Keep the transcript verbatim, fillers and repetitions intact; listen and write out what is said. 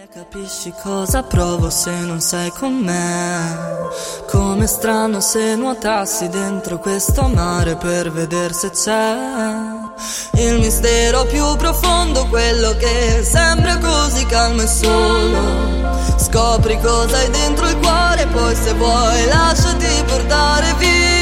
Capisci cosa provo se non sei con me? Com'è strano se nuotassi dentro questo mare per vedere se c'è il mistero più profondo, quello che sembra così calmo e solo. Scopri cosa hai dentro il cuore, poi se vuoi lasciati portare via.